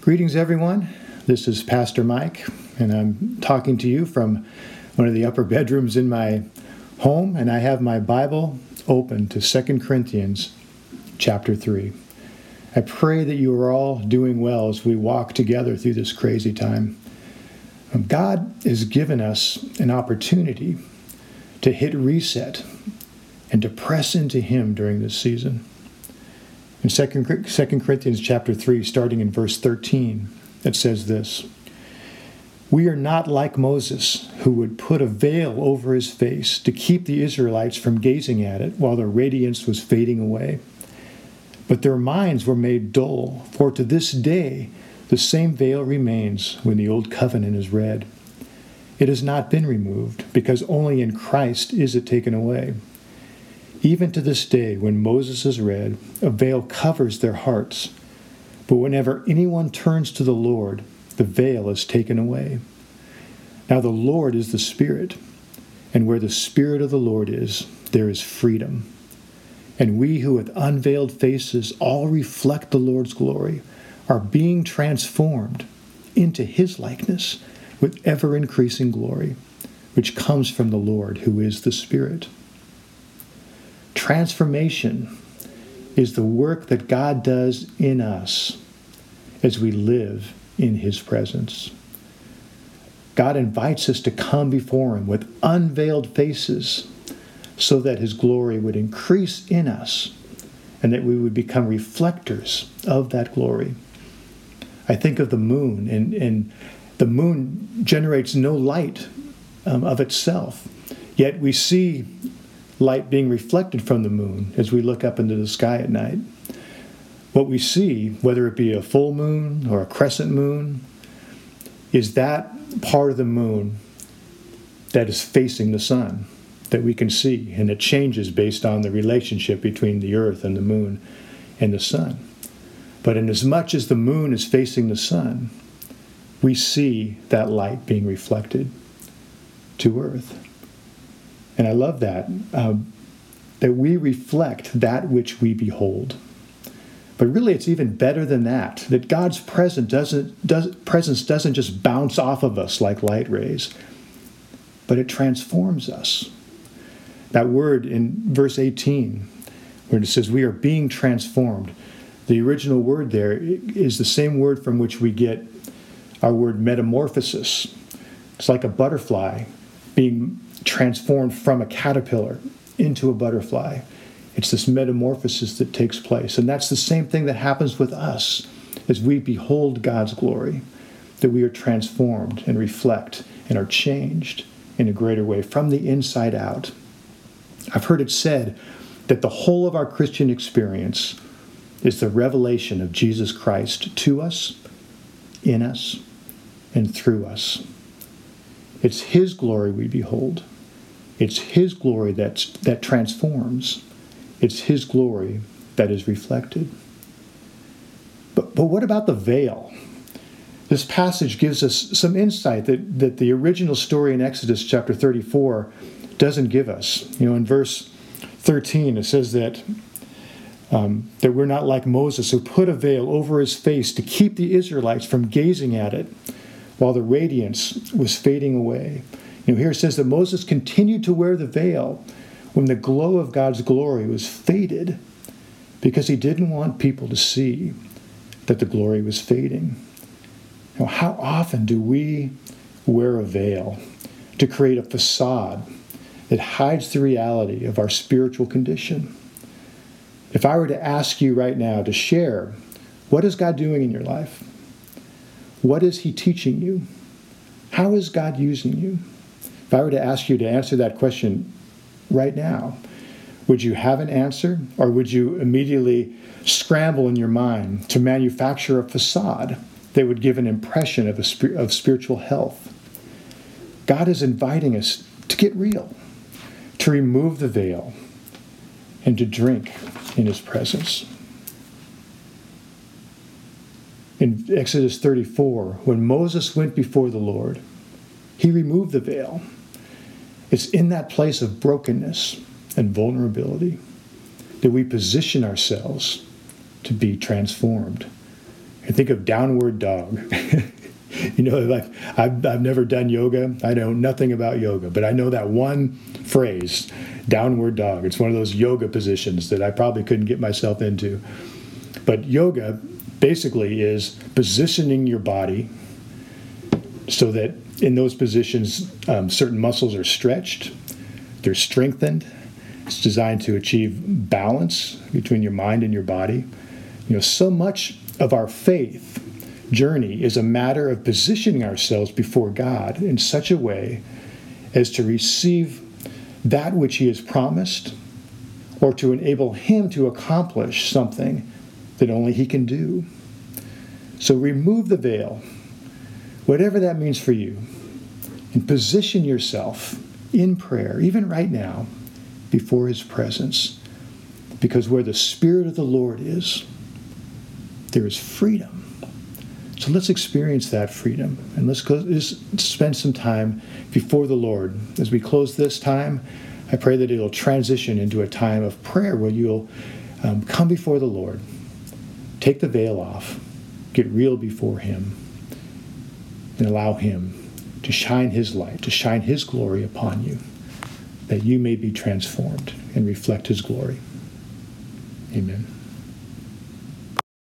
Greetings, everyone. This is Pastor Mike, and I'm talking to you from one of the upper bedrooms in my home, and I have my Bible open to 2 Corinthians chapter 3. I pray that you are all doing well as we walk together through this crazy time. God has given us an opportunity to hit reset and to press into Him during this season. In 2 Corinthians chapter 3, starting in verse 13, it says this: "We are not like Moses, who would put a veil over his face to keep the Israelites from gazing at it while their radiance was fading away. But their minds were made dull, for to this day the same veil remains when the old covenant is read. It has not been removed, because only in Christ is it taken away. Even to this day, when Moses is read, a veil covers their hearts. But whenever anyone turns to the Lord, the veil is taken away. Now the Lord is the Spirit, and where the Spirit of the Lord is, there is freedom. And we who with unveiled faces all reflect the Lord's glory are being transformed into His likeness with ever-increasing glory, which comes from the Lord, who is the Spirit." Transformation is the work that God does in us as we live in His presence. God invites us to come before Him with unveiled faces so that His glory would increase in us and that we would become reflectors of that glory. I think of the moon, and the moon generates no light of itself, yet we see light being reflected from the moon as we look up into the sky at night. What we see, whether it be a full moon or a crescent moon, is that part of the moon that is facing the sun that we can see, and it changes based on the relationship between the earth and the moon and the sun. But in as much as the moon is facing the sun, we see that light being reflected to earth. And I love that we reflect that which we behold. But really, it's even better than that God's presence doesn't just bounce off of us like light rays, but it transforms us. That word in verse 18, where it says we are being transformed, the original word there is the same word from which we get our word metamorphosis. It's like a butterfly being transformed from a caterpillar into a butterfly. It's this metamorphosis that takes place. And that's the same thing that happens with us as we behold God's glory, that we are transformed and reflect and are changed in a greater way from the inside out. I've heard it said that the whole of our Christian experience is the revelation of Jesus Christ to us, in us, and through us. It's His glory we behold. It's His glory that transforms. It's His glory that is reflected. But what about the veil? This passage gives us some insight that the original story in Exodus chapter 34 doesn't give us. In verse 13, it says that we're not like Moses, who put a veil over his face to keep the Israelites from gazing at it while the radiance was fading away. Here it says that Moses continued to wear the veil when the glow of God's glory was faded, because he didn't want people to see that the glory was fading. How often do we wear a veil to create a facade that hides the reality of our spiritual condition? If I were to ask you right now to share, what is God doing in your life? What is He teaching you? How is God using you? If I were to ask you to answer that question right now, would you have an answer, or would you immediately scramble in your mind to manufacture a facade that would give an impression of spiritual health? God is inviting us to get real, to remove the veil, and to drink in His presence. In Exodus 34, when Moses went before the Lord, He removed the veil. It's in that place of brokenness and vulnerability that we position ourselves to be transformed and think of downward dog. You know, like I've never done yoga. I know nothing about yoga, but I know that one phrase, downward dog. It's one of those yoga positions that I probably couldn't get myself into. But yoga basically is positioning your body so that in those positions, certain muscles are stretched, they're strengthened. It's designed to achieve balance between your mind and your body. You know, so much of our faith journey is a matter of positioning ourselves before God in such a way as to receive that which He has promised, or to enable Him to accomplish something that only He can do. So remove the veil, whatever that means for you, and position yourself in prayer, even right now, before His presence. Because where the Spirit of the Lord is, there is freedom. So let's experience that freedom, and let's spend some time before the Lord. As we close this time, I pray that it'll transition into a time of prayer where you'll come before the Lord, take the veil off, get real before Him, and allow Him to shine His light, to shine His glory upon you, that you may be transformed and reflect His glory. Amen.